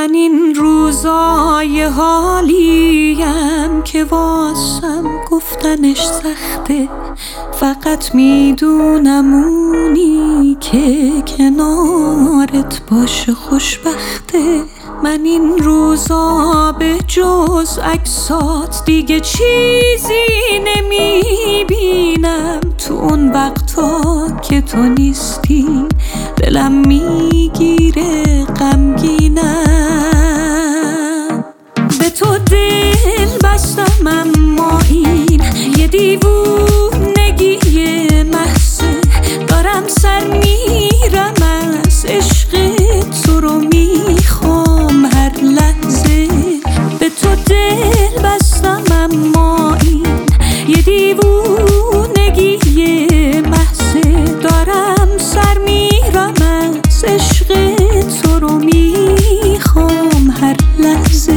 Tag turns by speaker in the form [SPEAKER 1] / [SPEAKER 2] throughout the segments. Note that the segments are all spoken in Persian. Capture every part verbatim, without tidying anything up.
[SPEAKER 1] من این روزای حالیم که واسم گفتنش سخته، فقط میدونم اونی که کنارت باشه خوشبخته. من این روزا به جز عکسات دیگه چیزی نمیبینم. تو اون وقتا که تو نیستی دلم میگیره غمگینم. به تو دل بستم اما این یه دیوونگی محضه، دارم سر میرم از عشق تو رو میخوام هر لحظه. به تو دل بستم اما این یه دیوونگی محضه، دارم سر میرم از عشق تو رو میخوام هر لحظه.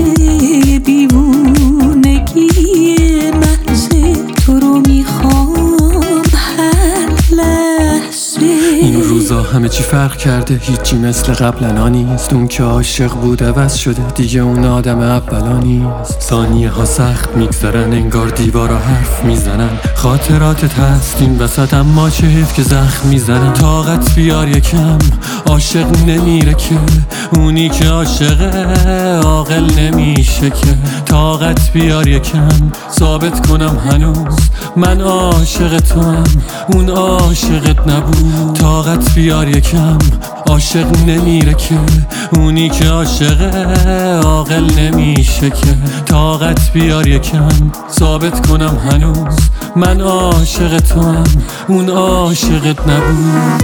[SPEAKER 1] دیوونگی محضه تو رو میخوام هر لحظه.
[SPEAKER 2] این روزا همه چی فرق کرده، هیچی مثل قبلا نیست. اون که عاشق بود عوض شده، دیگه اون آدم اولا نیست. ثانیه ها سخت میگذرن، انگار دیوارا حرف میزنن. خاطراتت هست این وسط، اما چه حیف که زخم میزنن. طاقت بیار یکم، عاشق نمیره که اونی که عاشقه عاقل نمیشه که. طاقت بیار یکم، ثابت کنم هنوز من عاشق تو هم، اون عاشقت نبود. طاقت بیار یکم، عاشق نمیره که اونی که عاشقه عاقل نمیشه که. طاقت بیار یکم، ثابت کنم هنوز من عاشق تو هم، اون عاشقت نبود.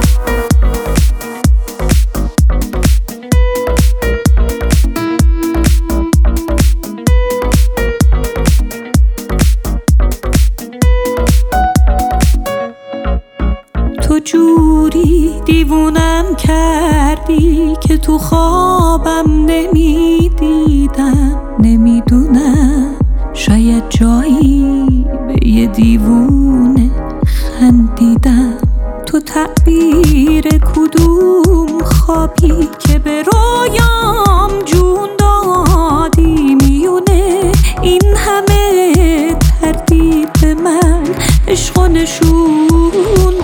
[SPEAKER 1] تو جوری دیوونم کردی که تو خوابم نمیدیدم. نمیدونم شاید جایی به یه دیوونه خندیدم. تو تعبیر کدوم خوابی که به رویام جون دادی؟ میونه این همه تردید به من عشق و نشون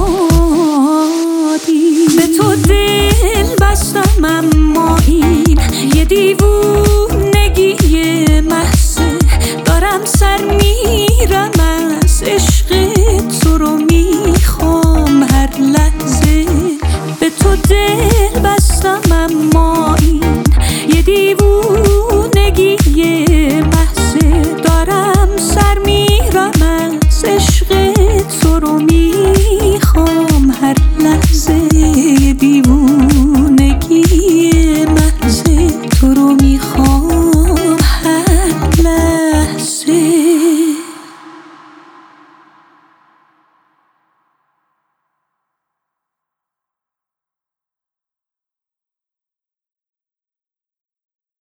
[SPEAKER 1] دادی. به تو دل بستم اما این یه دیوونگی محضه، دارم سر میرم از عشق تو رو میخوام هر لحظه. به تو دل بستم اما